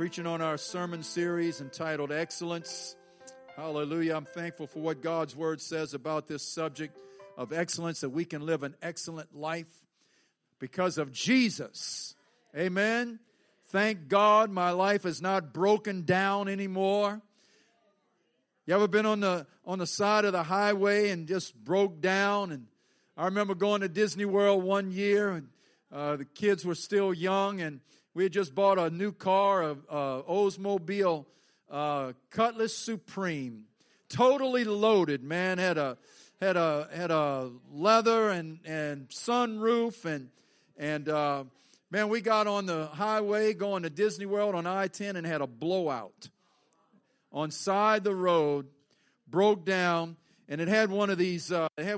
preaching on our sermon series entitled Excellence. Hallelujah. I'm thankful for what God's Word says about this subject of excellence, that we can live an excellent life because of Jesus. Amen. Thank God my life is not broken down anymore. You ever been on the side of the highway and just broke down? And I remember going to Disney World one year, and the kids were still young, and we had just bought a new car, a Oldsmobile Cutlass Supreme, totally loaded. Man, had a leather and sunroof, and man, we got on the highway going to Disney World on I-10 and had a blowout on side the road, broke down, and it had one of these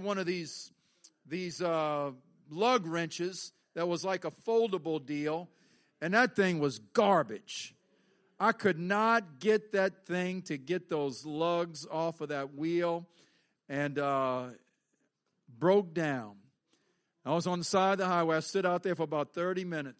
lug wrenches that was like a foldable deal. And that thing was garbage. I could not get that thing to get those lugs off of that wheel, and broke down. I was on the side of the highway. I stood out there for about 30 minutes.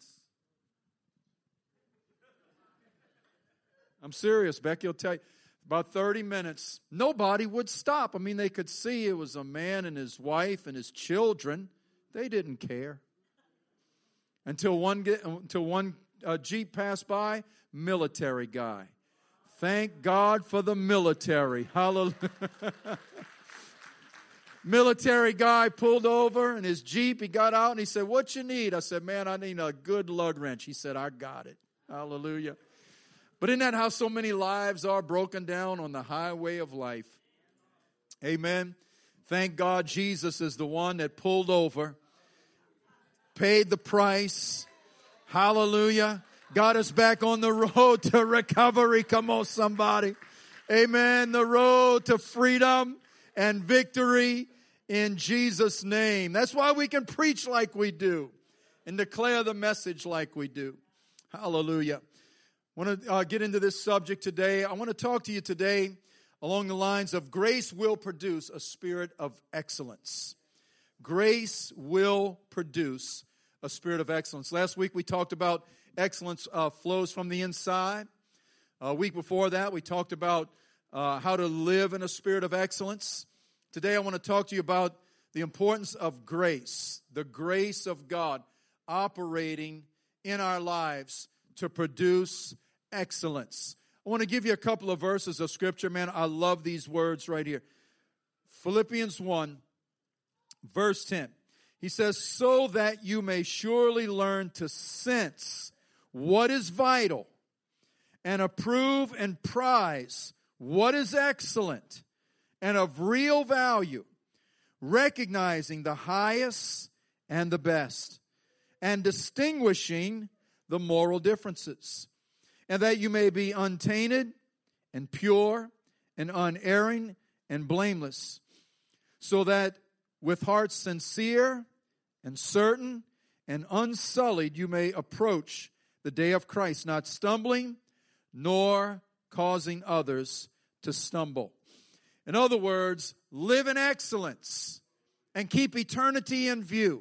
I'm serious, Becky will tell you. About 30 minutes. Nobody would stop. I mean, they could see it was a man and his wife and his children. They didn't care. Until one Jeep passed by, military guy. Thank God for the military. Hallelujah. Military guy pulled over in his Jeep. He got out and he said, "What you need?" I said, "Man, I need a good lug wrench." He said, "I got it." Hallelujah. But isn't that how so many lives are broken down on the highway of life? Amen. Thank God Jesus is the one that pulled over, paid the price. Hallelujah. Got us back on the road to recovery. Come on, somebody. Amen. The road to freedom and victory in Jesus' name. That's why we can preach like we do and declare the message like we do. Hallelujah. I want to get into this subject today. I want to talk to you today along the lines of grace will produce a spirit of excellence. Grace will produce a spirit of excellence. Last week we talked about excellence flows from the inside. A week before that we talked about how to live in a spirit of excellence. Today I want to talk to you about the importance of grace, the grace of God operating in our lives to produce excellence. I want to give you a couple of verses of Scripture. Man, I love these words right here. Philippians 1, verse 10. He says, "So that you may surely learn to sense what is vital and approve and prize what is excellent and of real value, recognizing the highest and the best, and distinguishing the moral differences, and that you may be untainted and pure and unerring and blameless, so that with hearts sincere and certain and unsullied you may approach the day of Christ, not stumbling nor causing others to stumble." In other words, live in excellence and keep eternity in view.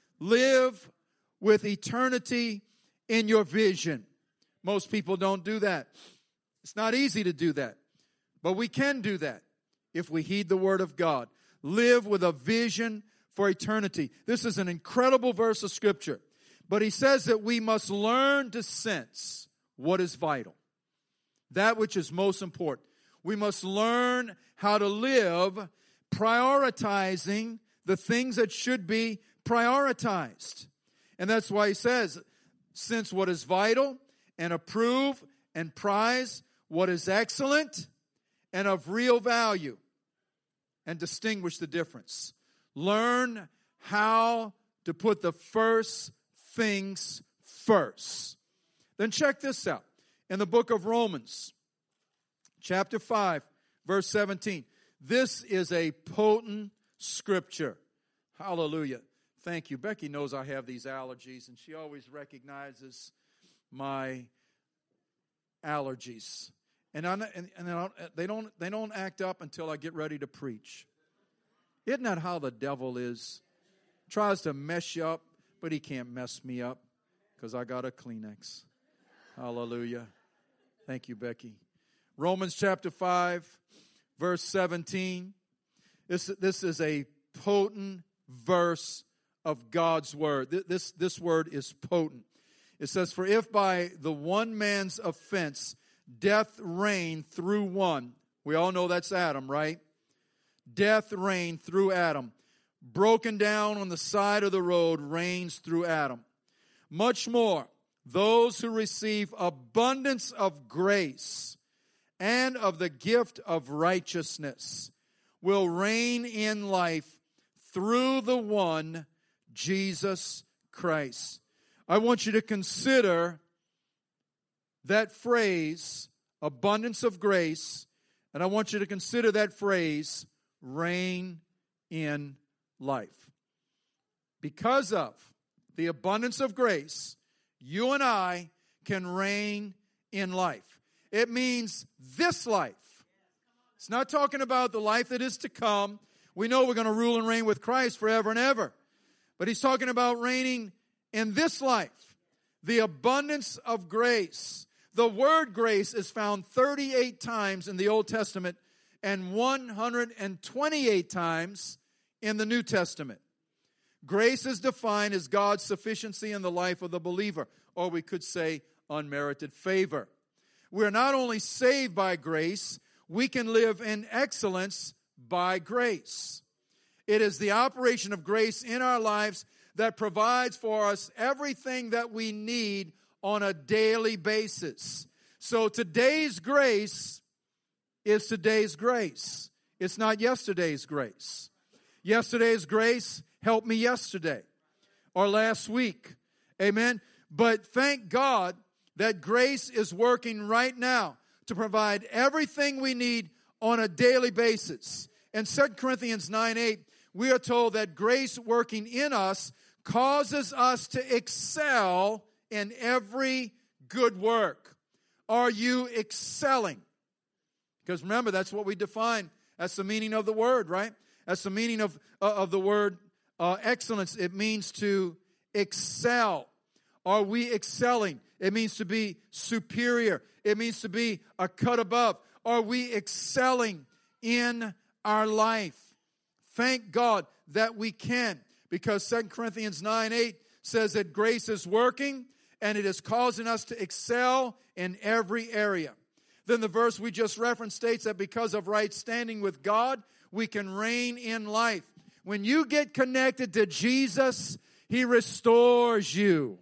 Live with eternity in your vision. Most people don't do that. It's not easy to do that, but we can do that if we heed the word of God. Live with a vision for eternity. This is an incredible verse of Scripture, but he says that we must learn to sense what is vital, that which is most important. We must learn how to live prioritizing the things that should be prioritized. And that's why he says, "Sense what is vital and approve and prize what is excellent and of real value, and distinguish the difference." Learn how to put the first things first. Then check this out. In the book of Romans, chapter 5, verse 17. This is a potent scripture. Hallelujah. Thank you. Becky knows I have these allergies, and she always recognizes my allergies. And they don't act up until I get ready to preach. Isn't that how the devil is? Tries to mess you up, but he can't mess me up because I got a Kleenex. Hallelujah. Thank you, Becky. Romans chapter 5, verse 17. This is a potent verse of God's word. This word is potent. It says, "For if by the one man's offense death reigned through one," we all know that's Adam, right? Death reigned through Adam. Broken down on the side of the road reigns through Adam. Much more, those who receive abundance of grace and of the gift of righteousness will reign in life through the one, Jesus Christ. I want you to consider that phrase, abundance of grace, and I want you to consider that phrase, reign in life. Because of the abundance of grace, you and I can reign in life. It means this life. It's not talking about the life that is to come. We know we're going to rule and reign with Christ forever and ever. But he's talking about reigning in this life. The abundance of grace. The word grace is found 38 times in the Old Testament and 128 times in the New Testament. Grace is defined as God's sufficiency in the life of the believer, or we could say unmerited favor. We are not only saved by grace, we can live in excellence by grace. It is the operation of grace in our lives that provides for us everything that we need on a daily basis. So today's grace is today's grace. It's not yesterday's grace. Yesterday's grace helped me yesterday or last week. Amen. But thank God that grace is working right now to provide everything we need on a daily basis. In 2 Corinthians 9:8, we are told that grace working in us causes us to excel in every good work. Are you excelling? Because remember, that's what we define. That's the meaning of the word, right? That's the meaning of the word excellence. It means to excel. Are we excelling? It means to be superior. It means to be a cut above. Are we excelling in our life? Thank God that we can, because 2 Corinthians 9:8 says that grace is working and it is causing us to excel in every area. Then the verse we just referenced states that because of right standing with God, we can reign in life. When you get connected to Jesus, He restores you.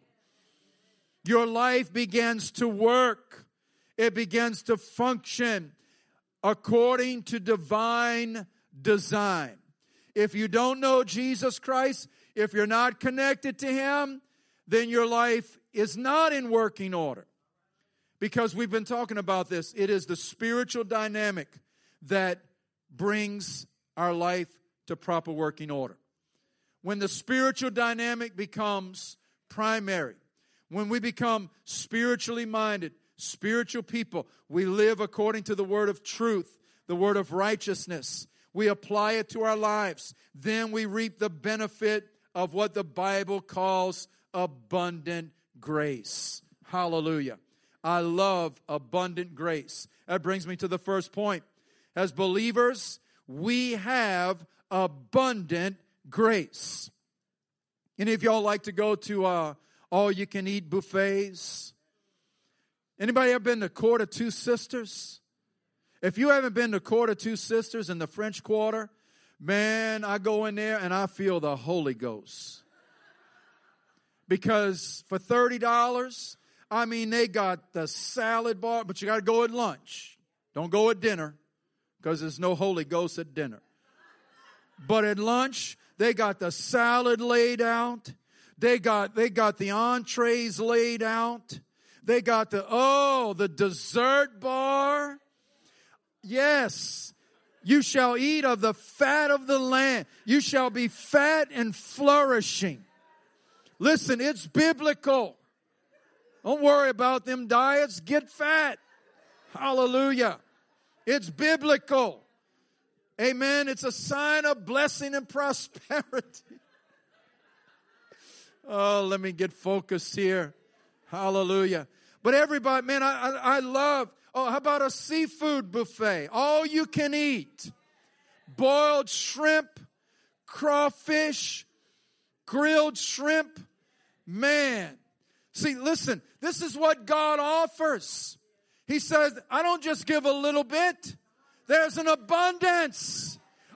Your life begins to work. It begins to function according to divine design. If you don't know Jesus Christ, if you're not connected to Him, then your life is not in working order. Because we've been talking about this. It is the spiritual dynamic that brings our life to proper working order. When the spiritual dynamic becomes primary, when we become spiritually minded, spiritual people, we live according to the word of truth, the word of righteousness. We apply it to our lives. Then we reap the benefit of what the Bible calls abundant grace. Hallelujah. I love abundant grace. That brings me to the first point. As believers, we have abundant grace. Any of y'all like to go to all-you-can-eat buffets? Anybody ever been to Court of Two Sisters? If you haven't been to Court of Two Sisters in the French Quarter, man, I go in there and I feel the Holy Ghost. Because for $30, I mean, they got the salad bar, but you got to go at lunch. Don't go at dinner, because there's no Holy Ghost at dinner. But at lunch, they got the salad laid out. They got the entrees laid out. They got the dessert bar. Yes. You shall eat of the fat of the land. You shall be fat and flourishing. Listen, it's biblical. Don't worry about them diets. Get fat. Hallelujah. It's biblical. Amen. It's a sign of blessing and prosperity. Oh, let me get focused here. Hallelujah. But everybody, man, I love Oh, how about a seafood buffet? All you can eat. Boiled shrimp, crawfish, grilled shrimp. Man. See, listen, this is what God offers. He says, I don't just give a little bit. There's an abundance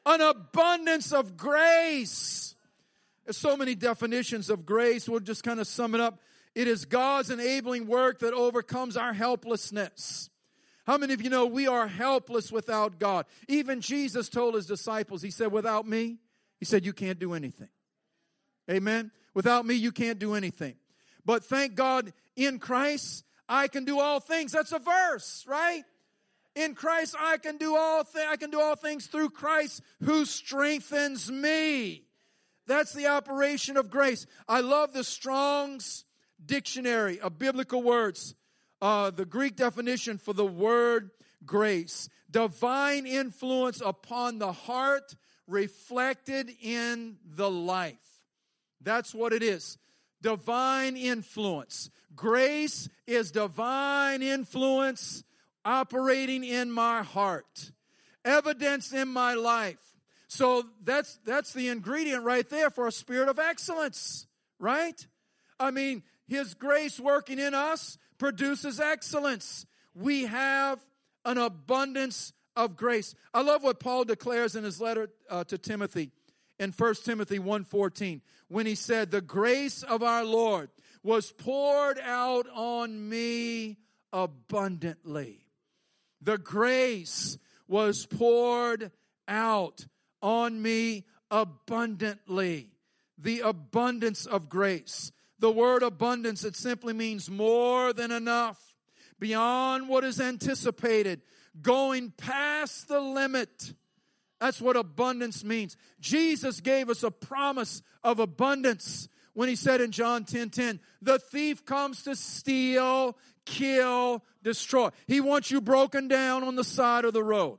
of grace. There's so many definitions of grace. We'll just kind of sum it up. It is God's enabling work that overcomes our helplessness. How many of you know we are helpless without God? Even Jesus told his disciples, he said, without me, he said, you can't do anything. Amen? Without me, you can't do anything. But thank God, in Christ, I can do all things. That's a verse, right? In Christ, I can do all things through Christ who strengthens me. That's the operation of grace. I love the Strong's Dictionary of Biblical Words. The Greek definition for the word grace. Divine influence upon the heart reflected in the life. That's what it is. Divine influence. Grace is divine influence operating in my heart. Evidence in my life. So that's the ingredient right there for a spirit of excellence, right? I mean, His grace working in us produces excellence. We have an abundance of grace. I love what Paul declares in his letter to Timothy in 1 Timothy 1:14 when he said, the grace of our Lord was poured out on me abundantly. The grace was poured out on me abundantly. The abundance of grace. The word abundance, it simply means more than enough, beyond what is anticipated, going past the limit. That's what abundance means. Jesus gave us a promise of abundance when he said in John 10:10, the thief comes to steal, kill, destroy. He wants you broken down on the side of the road.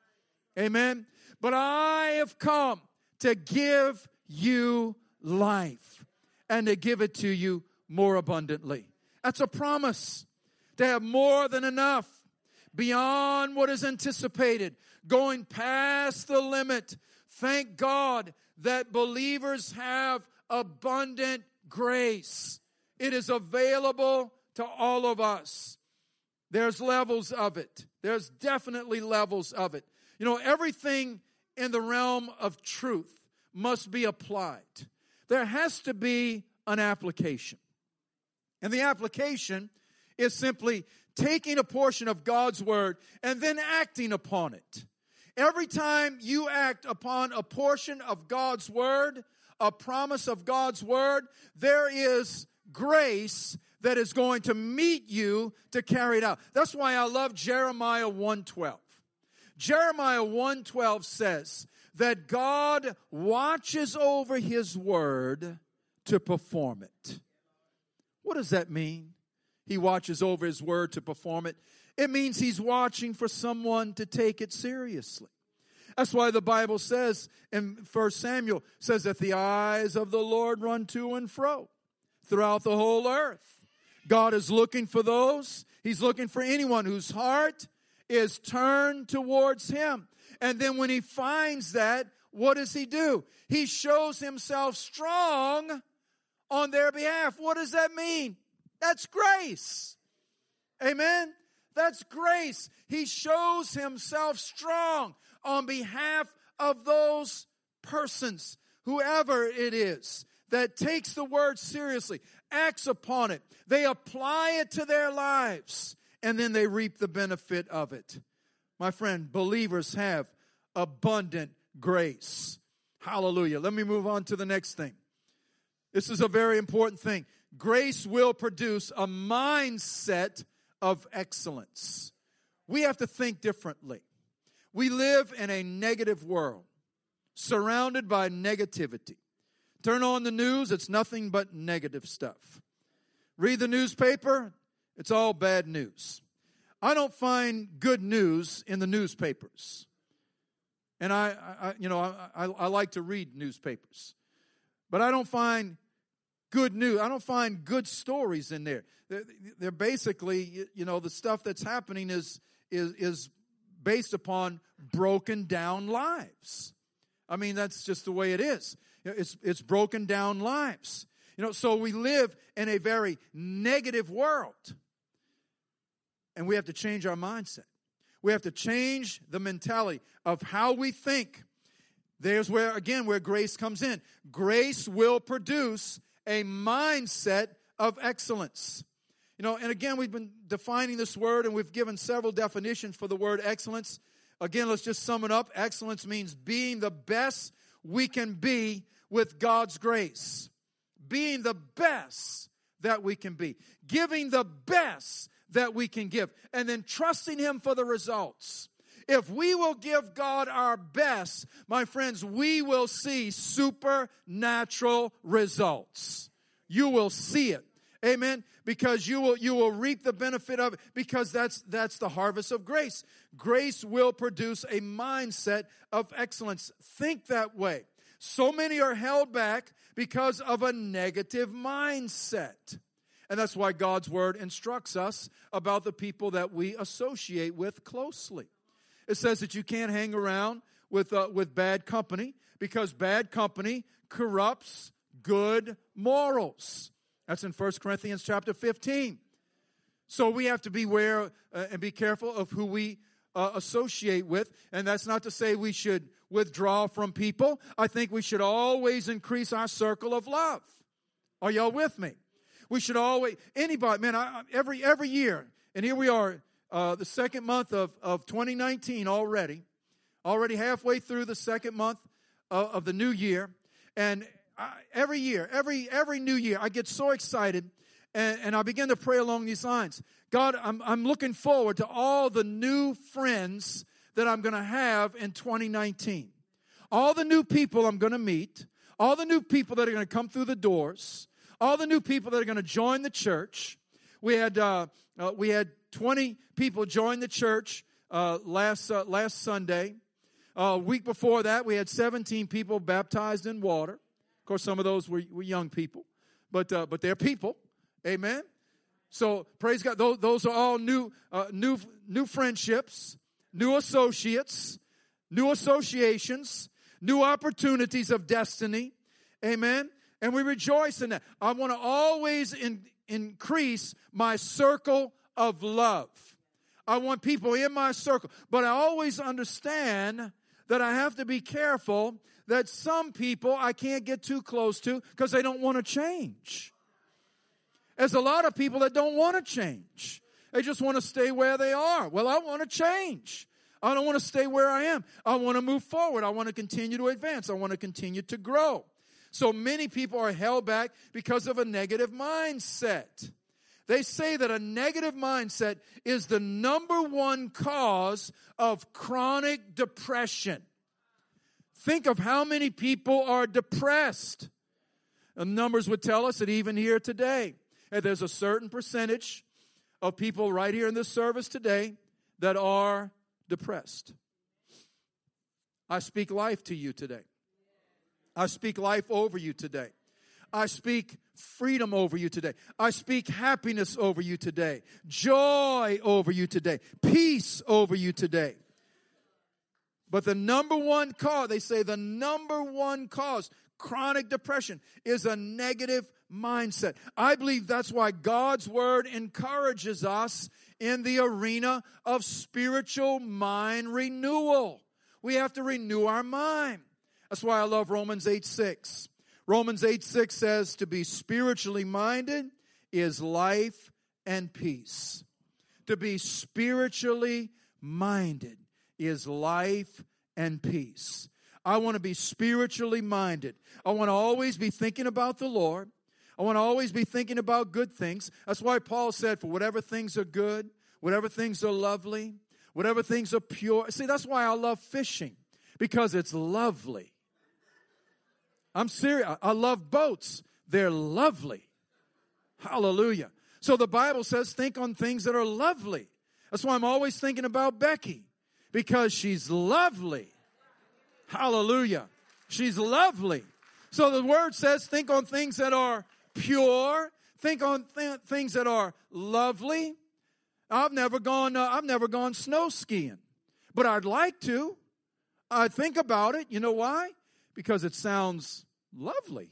Amen. But I have come to give you life and to give it to you more abundantly. That's a promise to have more than enough, beyond what is anticipated, going past the limit. Thank God that believers have abundant grace. It is available to all of us. There's levels of it. There's definitely levels of it. You know, everything in the realm of truth must be applied. There has to be an application. And the application is simply taking a portion of God's word and then acting upon it. Every time you act upon a portion of God's word, a promise of God's word, there is grace that is going to meet you to carry it out. That's why I love Jeremiah 1:12. Jeremiah 1:12 says that God watches over His word to perform it. What does that mean? He watches over His word to perform it. It means He's watching for someone to take it seriously. That's why the Bible says in 1 Samuel, says that the eyes of the Lord run to and fro throughout the whole earth. God is looking for those. He's looking for anyone whose heart is turned towards Him. And then when He finds that, what does He do? He shows Himself strong on their behalf. What does that mean? That's grace. Amen? That's grace. He shows Himself strong on behalf of those persons, whoever it is, that takes the word seriously, acts upon it. They apply it to their lives, and then they reap the benefit of it. My friend, believers have abundant grace. Hallelujah. Let me move on to the next thing. This is a very important thing. Grace will produce a mindset of excellence. We have to think differently. We live in a negative world, surrounded by negativity. Turn on the news, it's nothing but negative stuff. Read the newspaper, it's all bad news. I don't find good news in the newspapers. And I like to read newspapers. But I don't find good news. I don't find good stories in there. They're basically, the stuff that's happening is is based upon broken down lives. I mean, that's just the way it is. It's broken down lives. So we live in a very negative world. And we have to change our mindset. We have to change the mentality of how we think. There's where grace comes in. Grace will produce a mindset of excellence. And again, we've been defining this word, and we've given several definitions for the word excellence. Again, let's just sum it up. Excellence means being the best we can be with God's grace. Being the best that we can be. Giving the best that we can give. And then trusting Him for the results. If we will give God our best, my friends, we will see supernatural results. You will see it. Amen. Because you will reap the benefit of it, because that's the harvest of grace. Grace will produce a mindset of excellence. Think that way. So many are held back because of a negative mindset. And that's why God's word instructs us about the people that we associate with closely. It says that you can't hang around with bad company, because bad company corrupts good morals. That's in 1 Corinthians chapter 15. So we have to beware and be careful of who we associate with. And that's not to say we should withdraw from people. I think we should always increase our circle of love. Are y'all with me? We should always, anybody, man, every year, and here we are, the second month of 2019 already halfway through the second month of the new year. And every year, every new year, I get so excited, and I begin to pray along these lines. God, I'm looking forward to all the new friends that I'm going to have in 2019. All the new people I'm going to meet, all the new people that are going to come through the doors, all the new people that are going to join the church. We had 20 people join the church last Sunday. A week before that, we had 17 people baptized in water. Of course, some of those were young people, but they're people. Amen. So praise God. Those are all new friendships, new associates, new associations, new opportunities of destiny. Amen. And we rejoice in that. I want to always increase my circle of love. I want people in my circle. But I always understand that I have to be careful that some people I can't get too close to because they don't want to change. There's a lot of people that don't want to change. They just want to stay where they are. Well, I want to change. I don't want to stay where I am. I want to move forward. I want to continue to advance. I want to continue to grow. So many people are held back because of a negative mindset. They say that a negative mindset is the number one cause of chronic depression. Think of how many people are depressed. The numbers would tell us that even here today, there's a certain percentage of people right here in this service today that are depressed. I speak life to you today. I speak life over you today. I speak freedom over you today. I speak happiness over you today. Joy over you today. Peace over you today. But the number one cause, they say the number one cause, chronic depression, is a negative mindset. I believe that's why God's word encourages us in the arena of spiritual mind renewal. We have to renew our mind. That's why I love Romans 8:6. Romans 8:6 says to be spiritually minded is life and peace. To be spiritually minded is life and peace. I want to be spiritually minded. I want to always be thinking about the Lord. I want to always be thinking about good things. That's why Paul said, for whatever things are good, whatever things are lovely, whatever things are pure. See, that's why I love fishing, because it's lovely. I'm serious. I love boats. They're lovely. Hallelujah. So the Bible says think on things that are lovely. That's why I'm always thinking about Becky, because she's lovely. Hallelujah. She's lovely. So the word says think on things that are pure. Think on things that are lovely. I've never gone snow skiing, but I'd like to. I think about it. You know why? Because it sounds lovely.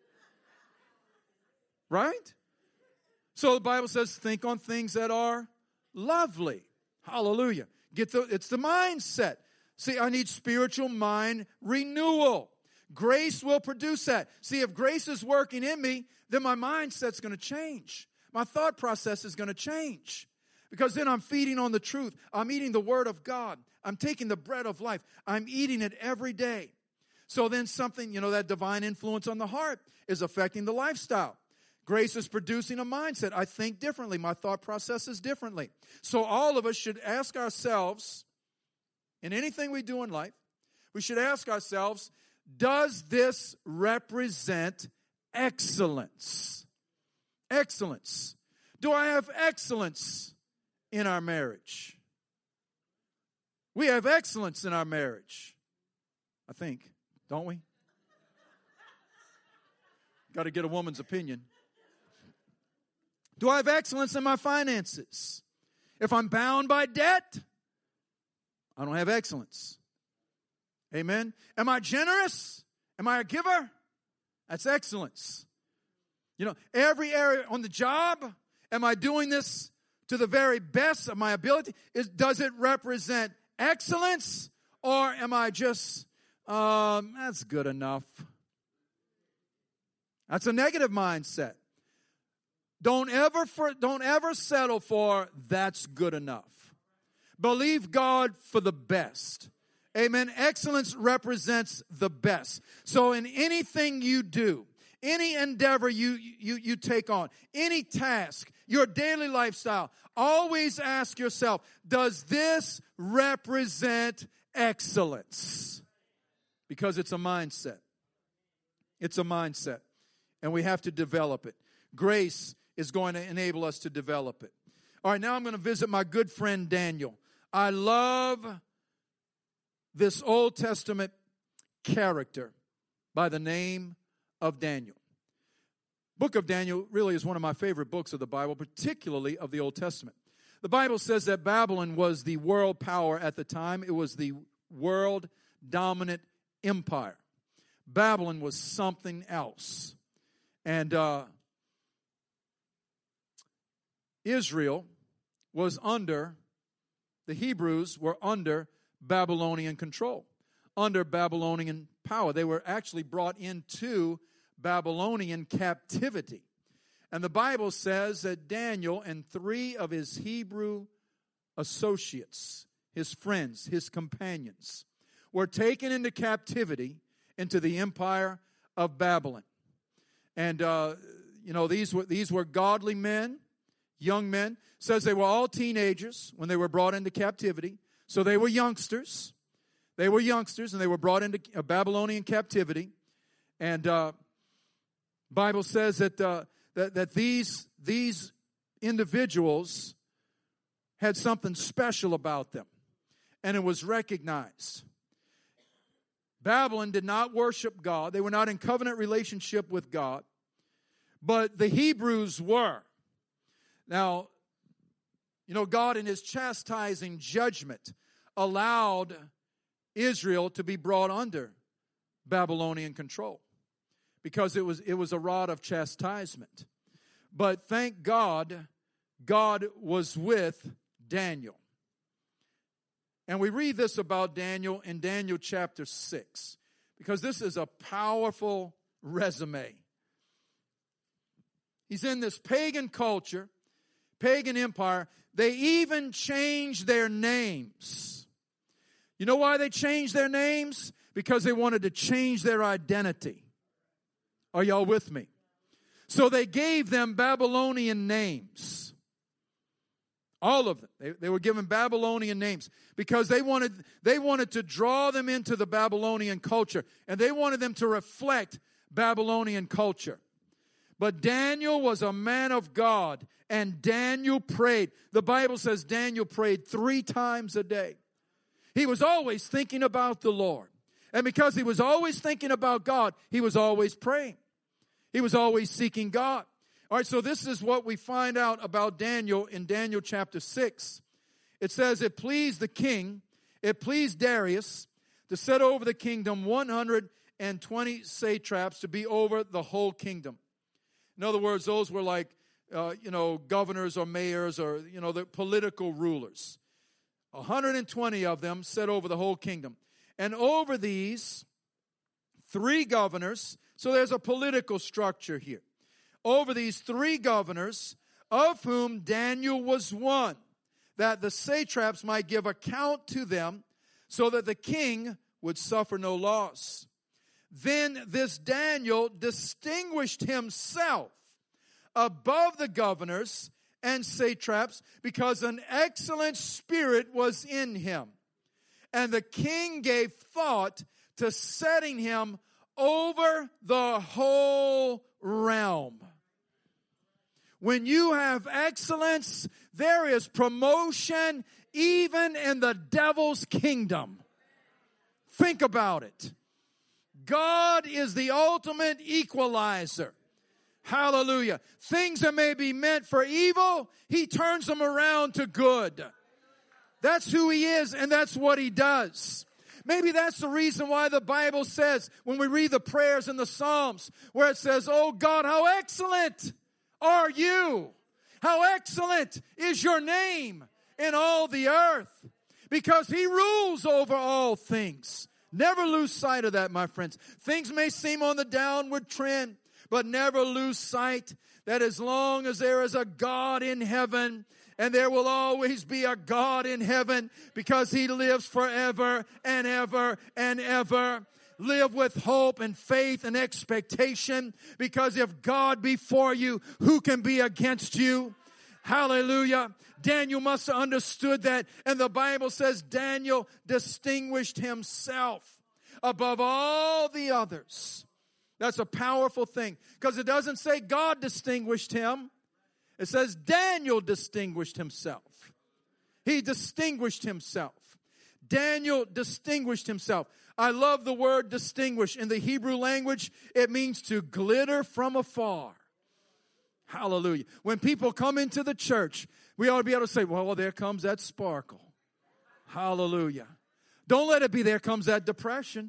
Right? So the Bible says, think on things that are lovely. Hallelujah. It's the mindset. See, I need spiritual mind renewal. Grace will produce that. See, if grace is working in me, then my mindset's going to change. My thought process is going to change. Because then I'm feeding on the truth. I'm eating the Word of God. I'm taking the bread of life. I'm eating it every day. So then something, that divine influence on the heart is affecting the lifestyle. Grace is producing a mindset. I think differently. My thought process is differently. So all of us should ask ourselves, in anything we do in life, we should ask ourselves, does this represent excellence? Excellence. Do I have excellence in our marriage? We have excellence in our marriage, I think, don't we? Got to get a woman's opinion. Do I have excellence in my finances? If I'm bound by debt, I don't have excellence. Amen. Am I generous? Am I a giver? That's excellence. Every area on the job, am I doing this to the very best of my ability? Does it represent excellence? Or am I just, that's good enough? That's a negative mindset. Don't ever settle for that's good enough. Believe God for the best. Amen. Excellence represents the best. So in anything you do, any endeavor you take on, any task, your daily lifestyle, always ask yourself, does this represent excellence? Because it's a mindset. It's a mindset. And we have to develop it. Grace is going to enable us to develop it. All right, now I'm going to visit my good friend Daniel. I love this Old Testament character by the name of Daniel. Book of Daniel really is one of my favorite books of the Bible, particularly of the Old Testament. The Bible says that Babylon was the world power at the time. It was the world dominant empire. Babylon was something else. And Israel was under, the Hebrews were under Babylonian control, under Babylonian power. They were actually brought into Babylonian captivity. And the Bible says that Daniel and 3 of his Hebrew associates, his friends, his companions, were taken into captivity into the empire of Babylon. And, these were godly men, young men. It says they were all teenagers when they were brought into captivity. So they were youngsters. They were youngsters, and they were brought into Babylonian captivity. And Bible says that these individuals had something special about them, and it was recognized. Babylon did not worship God. They were not in covenant relationship with God, but the Hebrews were. Now, God in his chastising judgment allowed Israel to be brought under Babylonian control because it was a rod of chastisement. But thank God, God was with Daniel. And we read this about Daniel in Daniel chapter 6 because this is a powerful resume. He's in this pagan culture, pagan empire. They even changed their names. You know why they changed their names? Because they wanted to change their identity. Are y'all with me? So they gave them Babylonian names. All of them. They were given Babylonian names because they wanted to draw them into the Babylonian culture, and they wanted them to reflect Babylonian culture. But Daniel was a man of God, and Daniel prayed. The Bible says Daniel prayed 3 times a day. He was always thinking about the Lord. And because he was always thinking about God, he was always praying. He was always seeking God. All right, so this is what we find out about Daniel in Daniel chapter 6. It says, it pleased the king, it pleased Darius to set over the kingdom 120 satraps to be over the whole kingdom. In other words, those were like, governors or mayors or, the political rulers. 120 of them set over the whole kingdom. And over these, 3 governors, so there's a political structure here. Over these 3 governors, of whom Daniel was one, that the satraps might give account to them, so that the king would suffer no loss. Then this Daniel distinguished himself above the governors and satraps, because an excellent spirit was in him. And the king gave thought to setting him over the whole realm. When you have excellence, there is promotion even in the devil's kingdom. Think about it. God is the ultimate equalizer. Hallelujah. Things that may be meant for evil, He turns them around to good. That's who He is, and that's what He does. Maybe that's the reason why the Bible says, when we read the prayers in the Psalms, where it says, "Oh God, how excellent are you? How excellent is your name in all the earth." Because He rules over all things. Never lose sight of that, my friends. Things may seem on the downward trend, but never lose sight that as long as there is a God in heaven, and there will always be a God in heaven, because He lives forever and ever and ever. Live with hope and faith and expectation, because if God be for you, who can be against you? Hallelujah. Daniel must have understood that, and the Bible says Daniel distinguished himself above all the others. That's a powerful thing, because it doesn't say God distinguished him. It says Daniel distinguished himself. He distinguished himself. Daniel distinguished himself. I love the word distinguish. In the Hebrew language, it means to glitter from afar. Hallelujah. When people come into the church, we ought to be able to say, "Well, there comes that sparkle." Hallelujah. Don't let it be, "There comes that depression."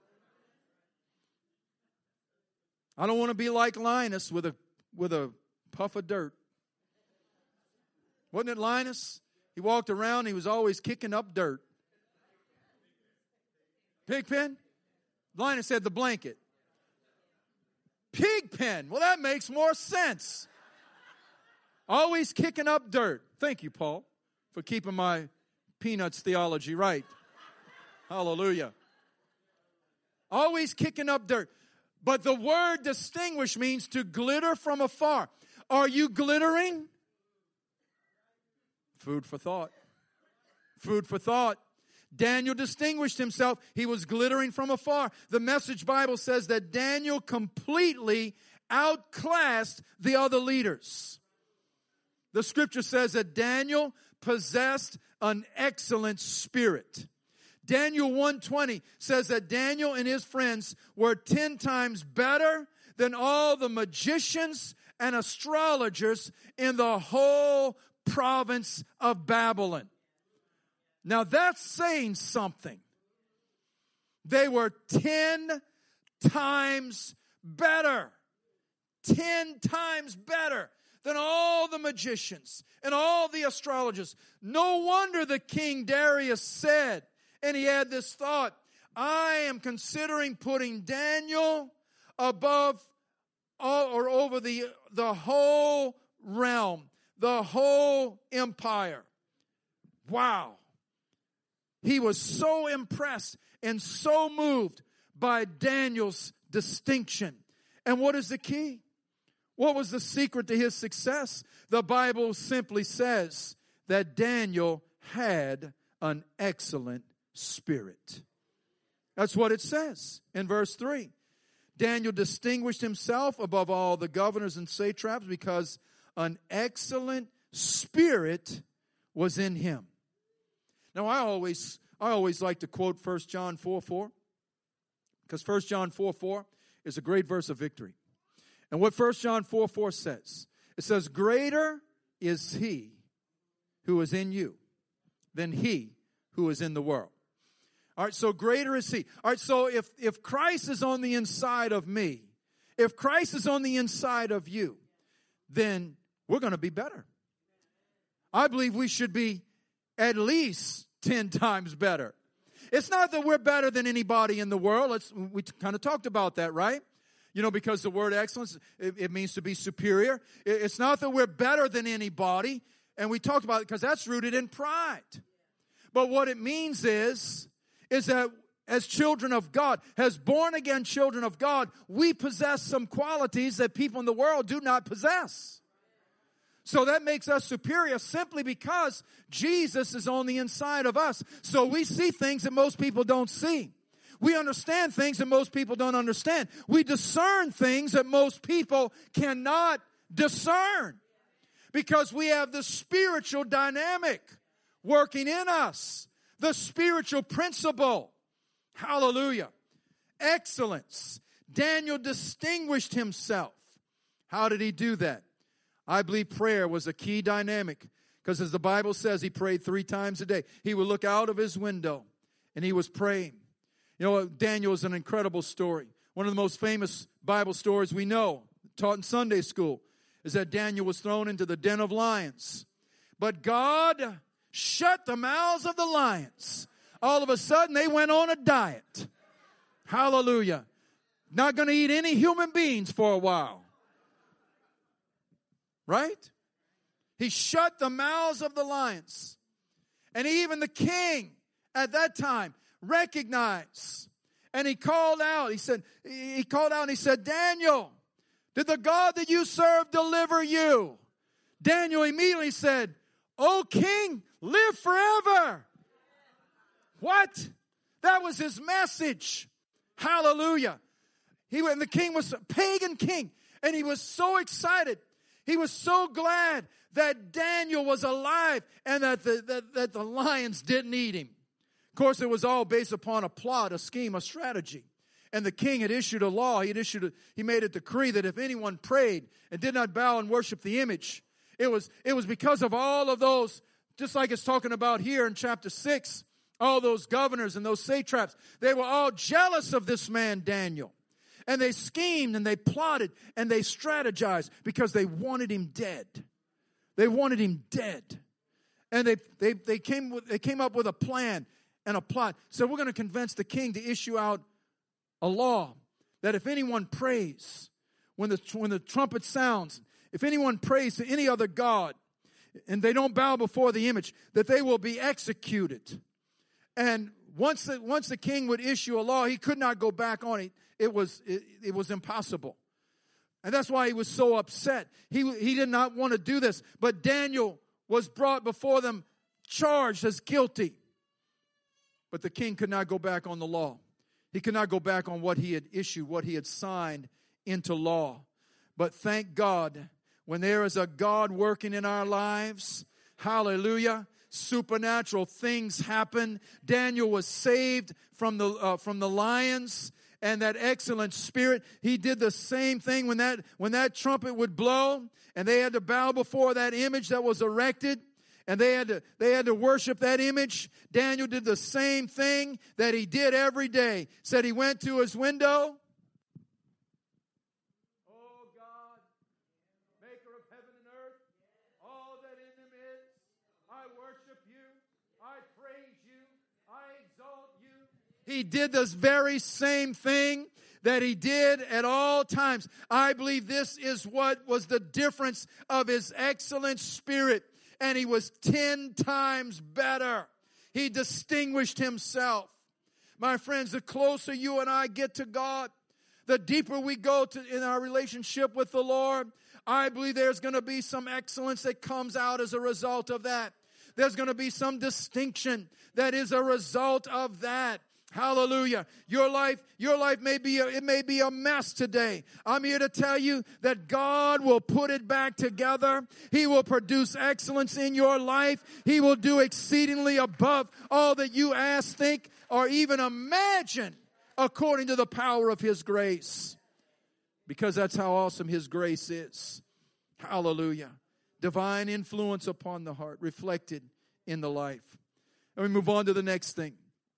I don't want to be like Linus with a puff of dirt. Wasn't it Linus? He walked around, he was always kicking up dirt. Pigpen? Linus said the blanket. Pigpen. Well, that makes more sense. Always kicking up dirt. Thank you, Paul, for keeping my peanuts theology right. Hallelujah. Always kicking up dirt. But the word distinguish means to glitter from afar. Are you glittering? Food for thought. Food for thought. Daniel distinguished himself. He was glittering from afar. The Message Bible says that Daniel completely outclassed the other leaders. The scripture says that Daniel possessed an excellent spirit. Daniel 1:20 says that Daniel and his friends were 10 times better than all the magicians and astrologers in the whole province of Babylon. Now that's saying something. They were 10 times better. 10 times better than all the magicians and all the astrologers. No wonder the king Darius said, and he had this thought, "I am considering putting Daniel above all, or over the whole realm, the whole empire." Wow. He was so impressed and so moved by Daniel's distinction. And what is the key? What was the secret to his success? The Bible simply says that Daniel had an excellent spirit. That's what it says in verse 3. Daniel distinguished himself above all the governors and satraps because an excellent spirit was in him. Now, I always like to quote 1 John 4:4, because 1 John 4:4 is a great verse of victory. And what 1 John 4:4 says, it says, greater is he who is in you than he who is in the world. All right, so greater is he. All right, so if Christ is on the inside of me, if Christ is on the inside of you, then we're going to be better. I believe we should be at least 10 times better. It's not that we're better than anybody in the world. We kind of talked about that, right? You know, because the word excellence, it means to be superior. It's not that we're better than anybody. And we talked about it because that's rooted in pride. But what it means is that as children of God, as born-again children of God, we possess some qualities that people in the world do not possess. So that makes us superior simply because Jesus is on the inside of us. So we see things that most people don't see. We understand things that most people don't understand. We discern things that most people cannot discern because we have the spiritual dynamic working in us, the spiritual principle. Hallelujah. Excellence. Daniel distinguished himself. How did he do that? I believe prayer was a key dynamic because as the Bible says, he prayed 3 times a day. He would look out of his window and he was praying. You know, Daniel is an incredible story. One of the most famous Bible stories we know, taught in Sunday school, is that Daniel was thrown into the den of lions. But God shut the mouths of the lions. All of a sudden, they went on a diet. Hallelujah. Not going to eat any human beings for a while. Right? He shut the mouths of the lions. And even the king at that time recognized. And he called out. He called out and he said, Daniel, did the God that you serve deliver you? Daniel immediately said, O king, live forever. What? That was his message. Hallelujah. And the king was a pagan king. And he was so excited. He was so glad that Daniel was alive and that the lions didn't eat him. Of course, it was all based upon a plot, a scheme, a strategy. And the king had issued a law. He made a decree that if anyone prayed and did not bow and worship the image, it was because of all of those, just like it's talking about here in chapter 6, all those governors and those satraps, they were all jealous of this man Daniel. And they schemed and they plotted and they strategized because they wanted him dead. They wanted him dead. And they came up with a plan and a plot. So we're going to convince the king to issue out a law that if anyone prays, when the trumpet sounds, if anyone prays to any other god and they don't bow before the image, that they will be executed. And once the king would issue a law, he could not go back on it. It was impossible. And that's why he was so upset. He did not want to do this. But Daniel was brought before them, charged as guilty. But the king could not go back on the law. He could not go back on what he had issued, what he had signed into law. But thank God, when there is a God working in our lives, hallelujah, supernatural things happen. Daniel was saved from the lions. And that excellent spirit, he did the same thing when that trumpet would blow, and they had to bow before that image that was erected, and they had to worship that image. Daniel did the same thing that he did every day. Said he went to his window. Oh God, maker of heaven and earth, all that in them is, I worship you, I praise you, I exalt you. He did this very same thing that he did at all times. I believe this is what was the difference of his excellent spirit. And he was 10 times better. He distinguished himself. My friends, the closer you and I get to God, the deeper we go in our relationship with the Lord, I believe there's going to be some excellence that comes out as a result of that. There's going to be some distinction that is a result of that. Hallelujah. Your life may be a mess today. I'm here to tell you that God will put it back together. He will produce excellence in your life. He will do exceedingly above all that you ask, think, or even imagine according to the power of His grace. because that's how awesome His grace is. Hallelujah. Divine influence upon the heart, reflected in the life. And we move on to the next thing.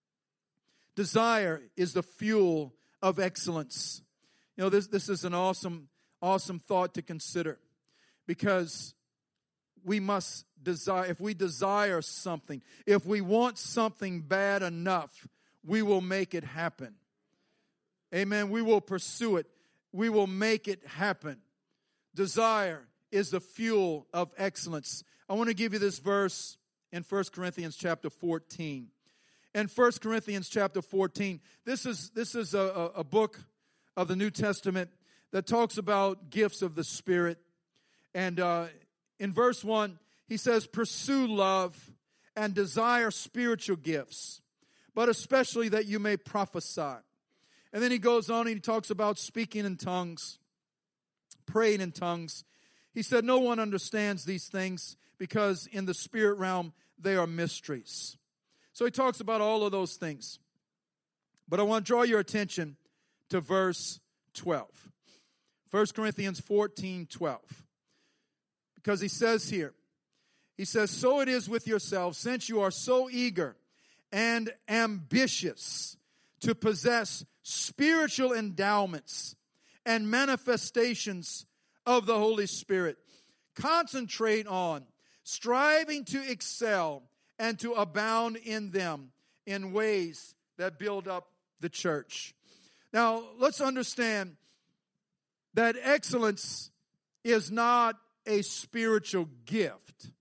Desire is the fuel of excellence. You know, this is an awesome thought to consider, because we must desire. If we desire something, if we want something bad enough, we will make it happen. Amen. We will pursue it. We will make it happen. Desire is the fuel of excellence. I want to give you this verse in 1 Corinthians chapter 14. In 1 Corinthians chapter 14, this is a book of the New Testament that talks about gifts of the Spirit. And in verse 1, he says, pursue love and desire spiritual gifts, but especially that you may prophesy. And then he goes on and he talks about speaking in tongues, praying in tongues. He said, no one understands these things, because in the spirit realm they are mysteries. So he talks about all of those things. But I want to draw your attention to verse 12. 1 Corinthians 14:12. Because he says here, he says, so it is with yourselves, since you are so eager and ambitious to possess spiritual endowments and manifestations of the Holy Spirit. Concentrate on striving to excel and to abound in them in ways that build up the church. Now, let's understand that excellence is not a spiritual gift,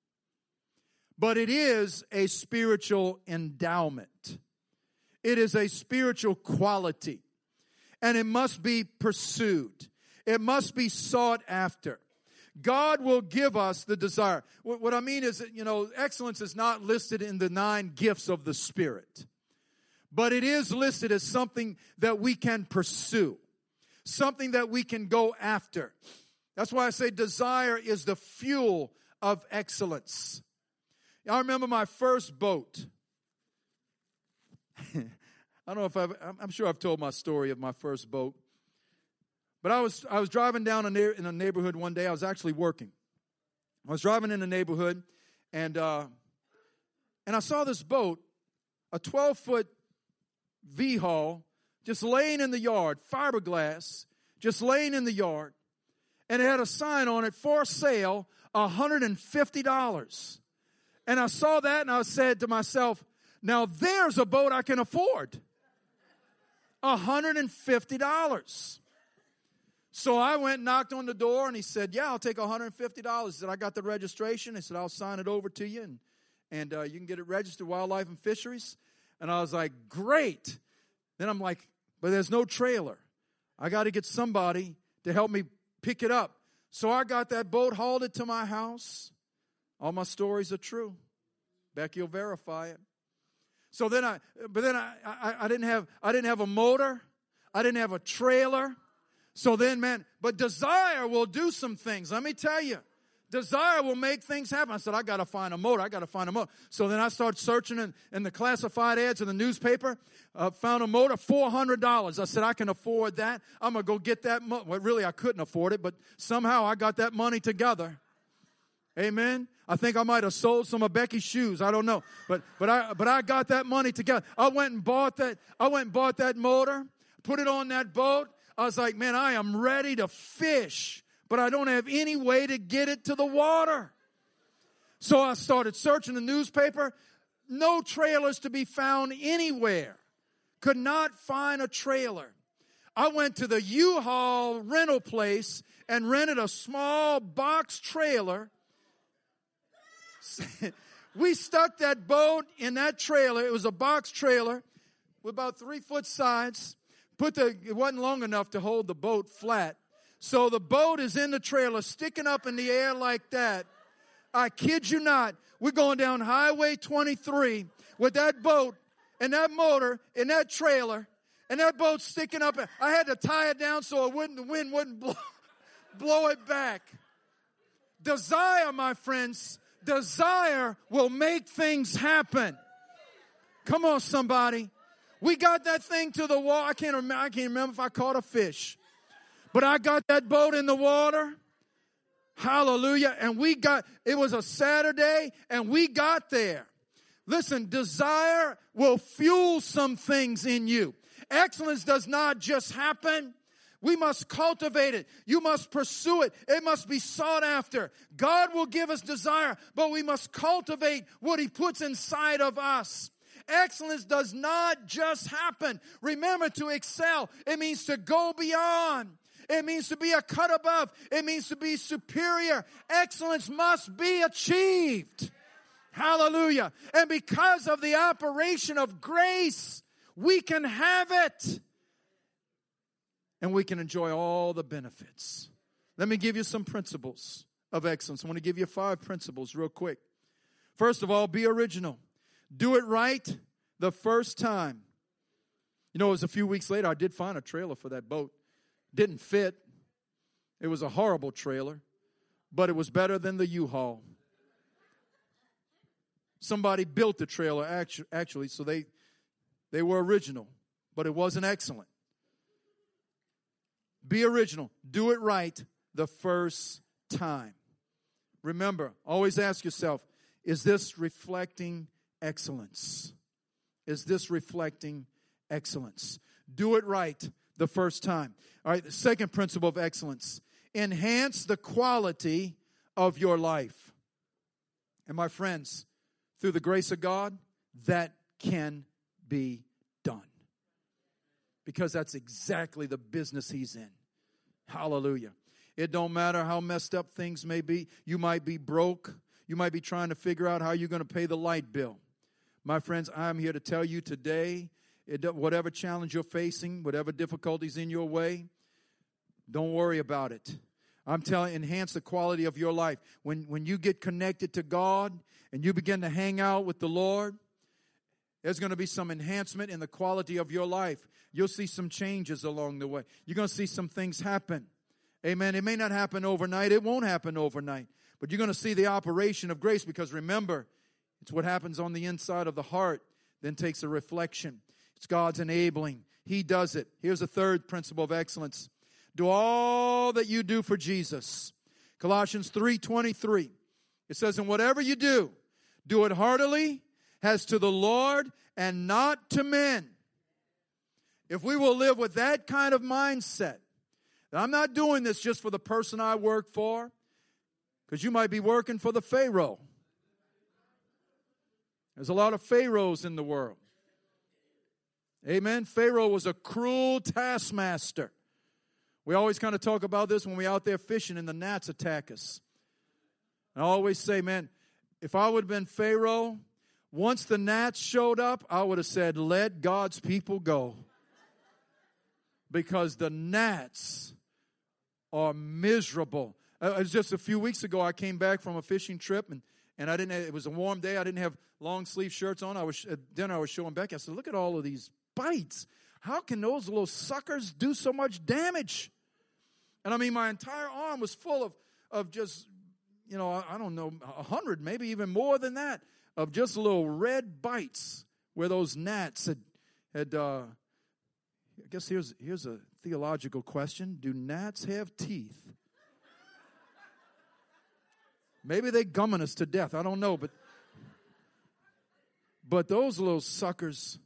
but it is a spiritual endowment. It is a spiritual quality, and it must be pursued. It must be sought after. God will give us the desire. What I mean is, excellence is not listed in the 9 gifts of the Spirit, but it is listed as something that we can pursue, something that we can go after. That's why I say desire is the fuel of excellence. I remember my first boat. I don't know if I'm sure I've told my story of my first boat. But I was driving down in a neighborhood one day. I was actually working. I was driving in the neighborhood, and I saw this boat, a 12-foot V-hull, just laying in the yard, fiberglass, just laying in the yard. And it had a sign on it, for sale, $150. And I saw that, and I said to myself, now there's a boat I can afford. $150. So I went and knocked on the door, and he said, yeah, I'll take $150. He said, I got the registration. He said, I'll sign it over to you, and you can get it registered, Wildlife and Fisheries. And I was like, great. Then I'm like, but there's no trailer. I got to get somebody to help me pick it up. So I got that boat, hauled it to my house. All my stories are true. Becky will verify it. So then I didn't have a motor. I didn't have a trailer. So then, but desire will do some things. Let me tell you. Desire will make things happen. I said, I got to find a motor. So then I started searching in the classified ads in the newspaper. Found a motor, $400. I said, I can afford that. I'm going to go get that motor. Well, really, I couldn't afford it, but somehow I got that money together. Amen. I think I might have sold some of Becky's shoes. I don't know. But I got that money together. I went and bought that motor, put it on that boat. I was like, man, I am ready to fish, but I don't have any way to get it to the water. So I started searching the newspaper. No trailers to be found anywhere. Could not find a trailer. I went to the U-Haul rental place and rented a small box trailer. We stuck that boat in that trailer. It was a box trailer with about 3-foot sides. It wasn't long enough to hold the boat flat. So the boat is in the trailer, sticking up in the air like that. I kid you not. We're going down Highway 23 with that boat and that motor in that trailer, and that boat sticking up. I had to tie it down so the wind wouldn't blow it back. Desire, my friends, desire will make things happen. Come on, somebody. We got that thing to the wall. I can't remember if I caught a fish. But I got that boat in the water. Hallelujah. And it was a Saturday and we got there. Listen, desire will fuel some things in you. Excellence does not just happen. We must cultivate it. You must pursue it. It must be sought after. God will give us desire, but we must cultivate what He puts inside of us. Excellence does not just happen. Remember, to excel, it means to go beyond. It means to be a cut above. It means to be superior. Excellence must be achieved. Hallelujah. And because of the operation of grace, we can have it. And we can enjoy all the benefits. Let me give you some principles of excellence. I want to give you 5 principles real quick. First of all, be original. Do it right the first time. You know, it was a few weeks later, I did find a trailer for that boat. Didn't fit. It was a horrible trailer, but it was better than the U-Haul. Somebody built the trailer actually, so they were original, but it wasn't excellent. Be original. Do it right the first time. Remember, always ask yourself, is this reflecting excellence? Is this reflecting excellence? Do it right the first time. All right, the second principle of excellence. Enhance the quality of your life. And my friends, through the grace of God, that can be done. Because that's exactly the business He's in. Hallelujah. It don't matter how messed up things may be. You might be broke. You might be trying to figure out how you're going to pay the light bill. My friends, I'm here to tell you today, whatever challenge you're facing, whatever difficulties in your way, don't worry about it. I'm telling you, enhance the quality of your life. When you get connected to God and you begin to hang out with the Lord, there's going to be some enhancement in the quality of your life. You'll see some changes along the way. You're going to see some things happen. Amen. It may not happen overnight. It won't happen overnight. But you're going to see the operation of grace, because remember, it's what happens on the inside of the heart then takes a reflection. It's God's enabling. He does it. Here's a third principle of excellence. Do all that you do for Jesus. Colossians 3:23. It says, and whatever you do, do it heartily, as to the Lord and not to men. If we will live with that kind of mindset, that I'm not doing this just for the person I work for, because you might be working for the Pharaoh. There's a lot of Pharaohs in the world. Amen. Pharaoh was a cruel taskmaster. We always kind of talk about this when we're out there fishing and the gnats attack us. I always say, man, if I would have been Pharaoh, once the gnats showed up, I would have said, let God's people go. Because the gnats are miserable. It was just a few weeks ago, I came back from a fishing trip, and I didn't. It was a warm day. I didn't have long sleeve shirts on. At dinner, I was showing Becky. I said, look at all of these bites. How can those little suckers do so much damage? And I mean, my entire arm was full of just, I don't know, 100, maybe even more than that, of just little red bites where those gnats had I guess here's a theological question. Do gnats have teeth? Maybe they're gumming us to death. I don't know, but those little suckers,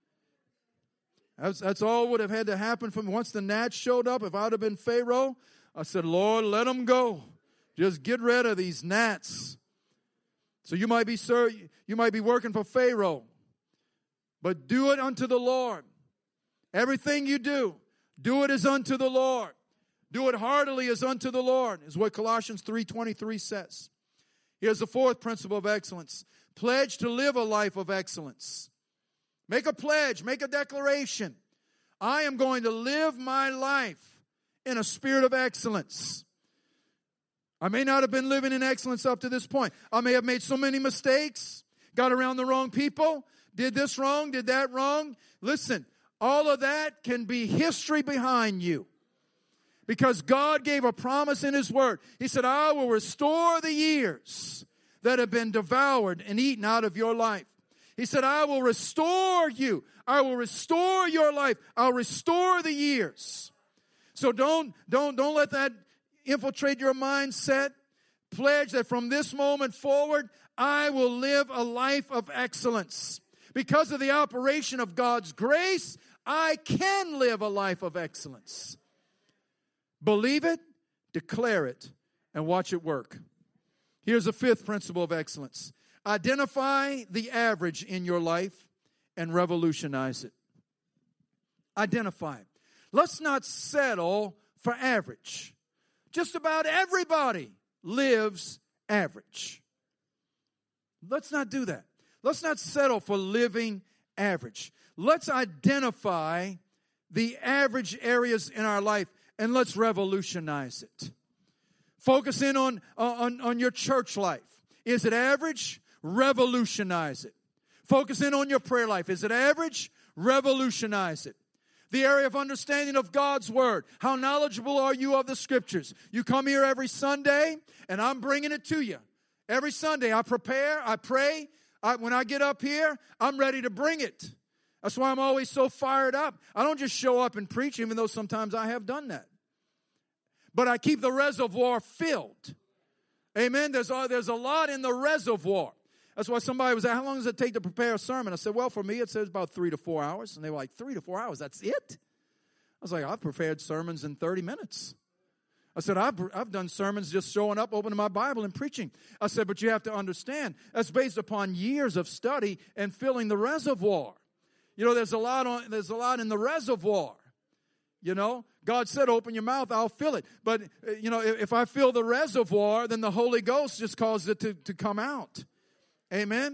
that's all would have had to happen for me. Once the gnats showed up, if I'd have been Pharaoh, I said, Lord, let them go. Just get rid of these gnats. So you might be working for Pharaoh, but do it unto the Lord. Everything you do it as unto the Lord. Do it heartily as unto the Lord, is what Colossians 3:23 says. Here's the fourth principle of excellence. Pledge to live a life of excellence. Make a pledge, make a declaration. I am going to live my life in a spirit of excellence. I may not have been living in excellence up to this point. I may have made so many mistakes, got around the wrong people, did this wrong, did that wrong. Listen, all of that can be history behind you. Because God gave a promise in His Word. He said, I will restore the years that have been devoured and eaten out of your life. He said, I will restore you. I will restore your life. I'll restore the years. So don't let that infiltrate your mindset. Pledge that from this moment forward, I will live a life of excellence. Because of the operation of God's grace, I can live a life of excellence. Believe it, declare it, and watch it work. Here's a fifth principle of excellence. Identify the average in your life and revolutionize it. Identify it. Let's not settle for average. Just about everybody lives average. Let's not do that. Let's not settle for living average. Let's identify the average areas in our life and let's revolutionize it. Focus in on your church life. Is it average? Revolutionize it. Focus in on your prayer life. Is it average? Revolutionize it. The area of understanding of God's Word. How knowledgeable are you of the Scriptures? You come here every Sunday, and I'm bringing it to you. Every Sunday, I prepare, I pray. When I get up here, I'm ready to bring it. That's why I'm always so fired up. I don't just show up and preach, even though sometimes I have done that. But I keep the reservoir filled. Amen? There's a lot in the reservoir. That's why somebody was like, how long does it take to prepare a sermon? I said, well, for me, it says about 3 to 4 hours. And they were like, 3 to 4 hours, that's it? I was like, I've prepared sermons in 30 minutes. I said, I've done sermons just showing up, opening my Bible and preaching. I said, but you have to understand, that's based upon years of study and filling the reservoir. You know, there's a lot in the reservoir. You know, God said, open your mouth, I'll fill it. But, you know, if I fill the reservoir, then the Holy Ghost just causes it to come out. Amen?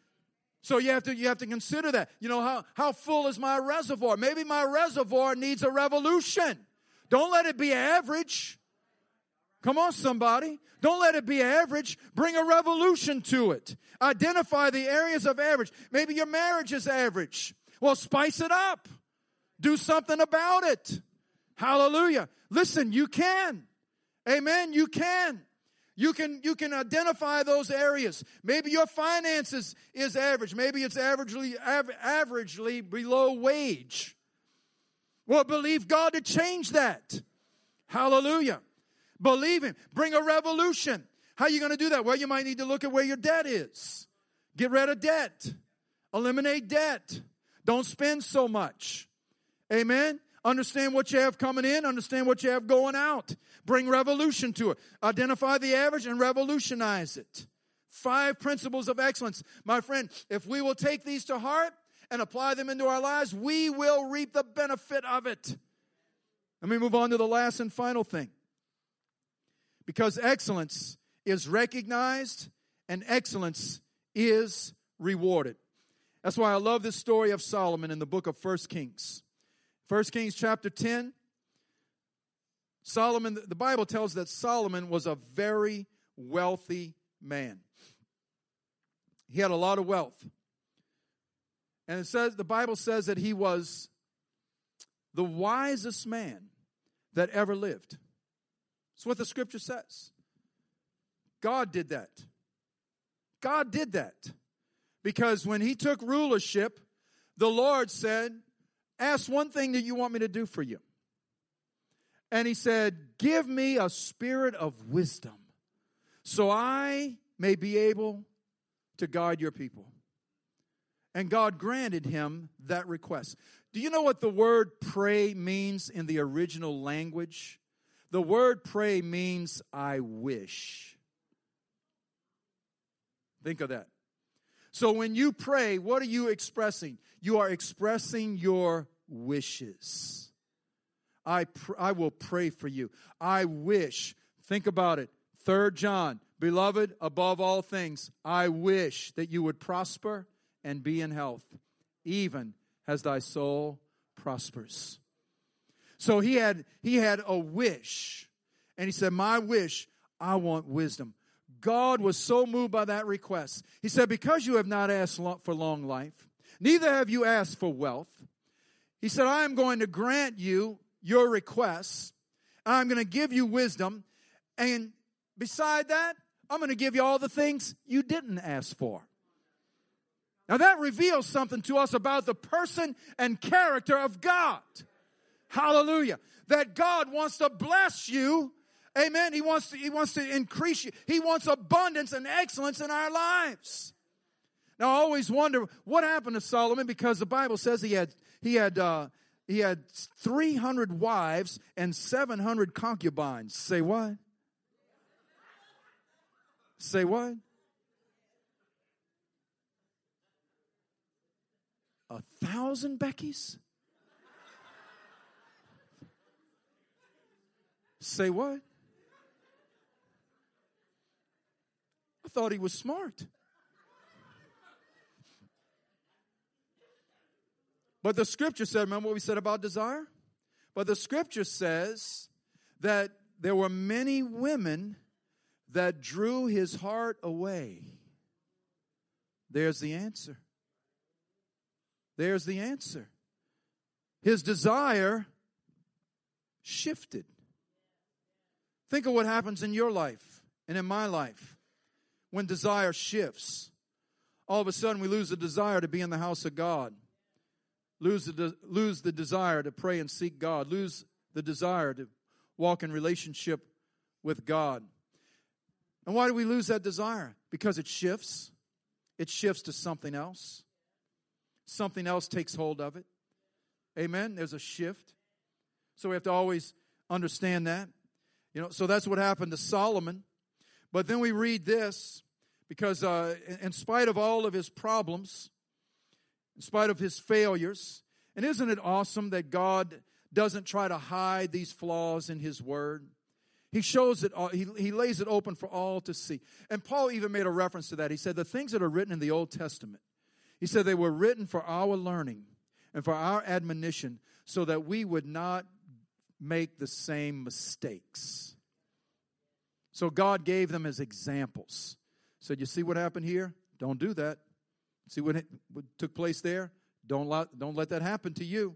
So you have to consider that. You know, how full is my reservoir? Maybe my reservoir needs a revolution. Don't let it be average. Come on, somebody. Don't let it be average. Bring a revolution to it. Identify the areas of average. Maybe your marriage is average. Well, spice it up. Do something about it. Hallelujah. Listen, you can. Amen. You can. You can identify those areas. Maybe your finances is average. Maybe it's averagely below wage. Well, believe God to change that. Hallelujah. Believe Him. Bring a revolution. How are you going to do that? Well, you might need to look at where your debt is. Get rid of debt. Eliminate debt. Don't spend so much. Amen. Understand what you have coming in. Understand what you have going out. Bring revolution to it. Identify the average and revolutionize it. 5 principles of excellence. My friend, if we will take these to heart and apply them into our lives, we will reap the benefit of it. Let me move on to the last and final thing. Because excellence is recognized and excellence is rewarded. That's why I love this story of Solomon in the book of 1 Kings. 1 Kings chapter 10. Solomon, the Bible tells that Solomon was a very wealthy man. He had a lot of wealth. And the Bible says that he was the wisest man that ever lived. That's what the scripture says. God did that. God did that. Because when he took rulership, the Lord said, ask one thing that you want me to do for you. And he said, give me a spirit of wisdom so I may be able to guide your people. And God granted him that request. Do you know what the word pray means in the original language? The word pray means I wish. Think of that. So when you pray, what are you expressing? You are expressing your wishes. I will pray for you. I wish. Think about it. 3 John, beloved, above all things, I wish that you would prosper and be in health, even as thy soul prospers. So he had a wish. And he said, my wish, I want wisdom. God was so moved by that request. He said, because you have not asked for long life, neither have you asked for wealth. He said, I am going to grant you your requests. I'm going to give you wisdom. And beside that, I'm going to give you all the things you didn't ask for. Now that reveals something to us about the person and character of God. Hallelujah. That God wants to bless you. Amen. He wants to increase you. He wants abundance and excellence in our lives. Now, I always wonder what happened to Solomon, because the Bible says he had 300 wives and 700 concubines. Say what? Say what? 1,000 Beckys? Say what? I thought he was smart. But the scripture said, remember what we said about desire? But the scripture says that there were many women that drew his heart away. There's the answer. There's the answer. His desire shifted. Think of what happens in your life and in my life when desire shifts. All of a sudden we lose the desire to be in the house of God. Lose the desire to pray and seek God. Lose the desire to walk in relationship with God. And why do we lose that desire? Because it shifts. It shifts to something else. Something else takes hold of it. Amen? There's a shift. So we have to always understand that. So that's what happened to Solomon. But then we read this, because in spite of all of his problems, in spite of his failures, and isn't it awesome that God doesn't try to hide these flaws in his word? He shows it, he lays it open for all to see. And Paul even made a reference to that. He said the things that are written in the Old Testament, he said they were written for our learning and for our admonition, so that we would not make the same mistakes. So God gave them as examples. Said, you see what happened here? Don't do that. See what took place there? Don't let that happen to you.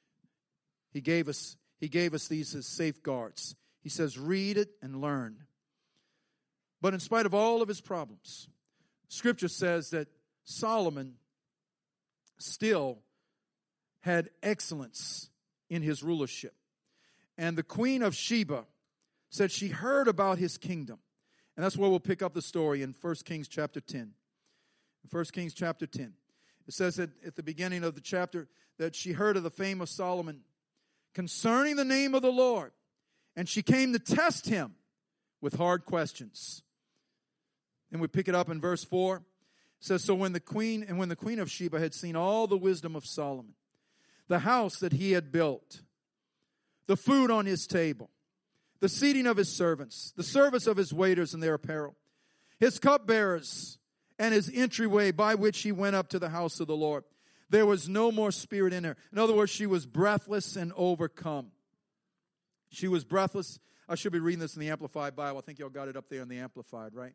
He gave us these as safeguards. He says, read it and learn. But in spite of all of his problems, Scripture says that Solomon still had excellence in his rulership. And the Queen of Sheba said she heard about his kingdom. And that's where we'll pick up the story in 1 Kings chapter 10. In 1 Kings chapter 10. It says that at the beginning of the chapter that she heard of the fame of Solomon concerning the name of the Lord. And she came to test him with hard questions. And we pick it up in verse 4. It says, so when the queen of Sheba had seen all the wisdom of Solomon, the house that he had built, the food on his table, the seating of his servants, the service of his waiters and their apparel, his cupbearers, and his entryway by which he went up to the house of the Lord, there was no more spirit in her. In other words, she was breathless and overcome. She was breathless. I should be reading this in the Amplified Bible. I think y'all got it up there in the Amplified, right?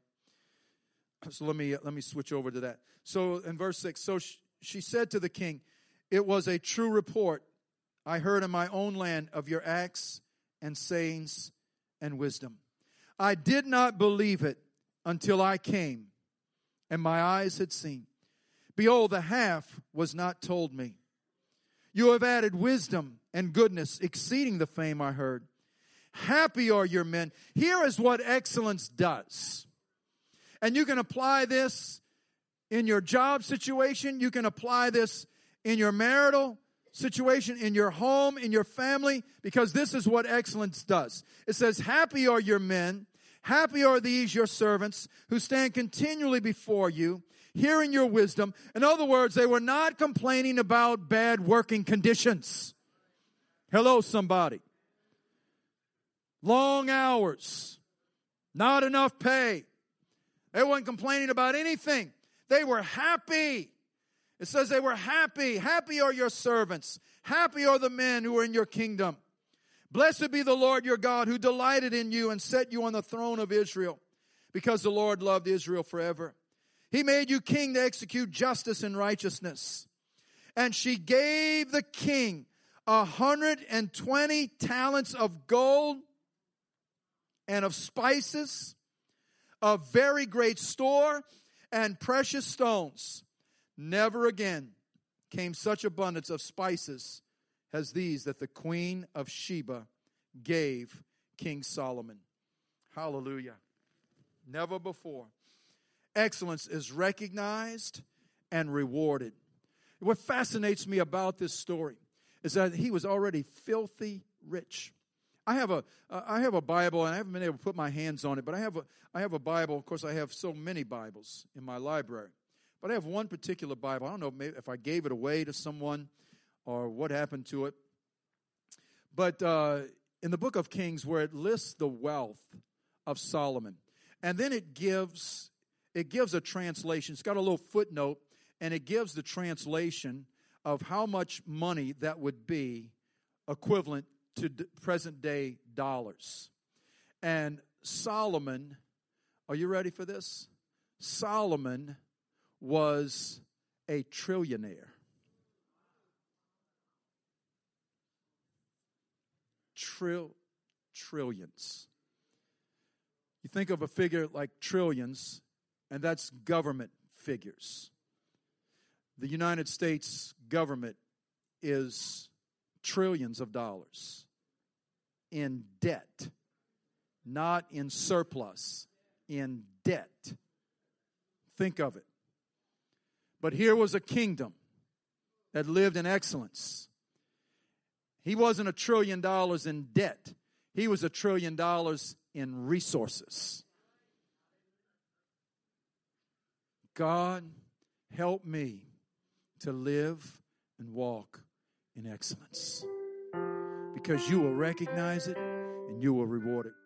So let me switch over to that. So in verse 6, so she said to the king, it was a true report I heard in my own land of your acts and sayings and wisdom. I did not believe it until I came and my eyes had seen. Behold, the half was not told me. You have added wisdom and goodness, exceeding the fame I heard. Happy are your men. Here is what excellence does. And you can apply this in your job situation. You can apply this in your marital situation, in your home, in your family, because this is what excellence does. It says, happy are your men, happy are these your servants, who stand continually before you, hearing your wisdom. In other words, they were not complaining about bad working conditions. Hello, somebody. Long hours, not enough pay. They weren't complaining about anything. They were happy. It says they were happy. Happy are your servants. Happy are the men who are in your kingdom. Blessed be the Lord your God, who delighted in you and set you on the throne of Israel, because the Lord loved Israel forever. He made you king to execute justice and righteousness. And she gave the king 120 talents of gold and of spices, of very great store and precious stones. Never again came such abundance of spices as these that the Queen of Sheba gave King Solomon. Hallelujah. Never before. Excellence is recognized and rewarded. What fascinates me about this story is that he was already filthy rich. I have a Bible, and I haven't been able to put my hands on it, but I have a Bible. Of course, I have so many Bibles in my library. But I have one particular Bible. I don't know maybe if I gave it away to someone or what happened to it. But in the book of Kings, where it lists the wealth of Solomon, and then it gives a translation. It's got a little footnote, and it gives the translation of how much money that would be equivalent to present-day dollars. And Solomon, are you ready for this? Solomon was a trillionaire. Trillions. You think of a figure like trillions, and that's government figures. The United States government is trillions of dollars in debt, not in surplus, in debt. Think of it. But here was a kingdom that lived in excellence. He wasn't $1 trillion in debt. He was $1 trillion in resources. God, help me to live and walk in excellence, because you will recognize it and you will reward it.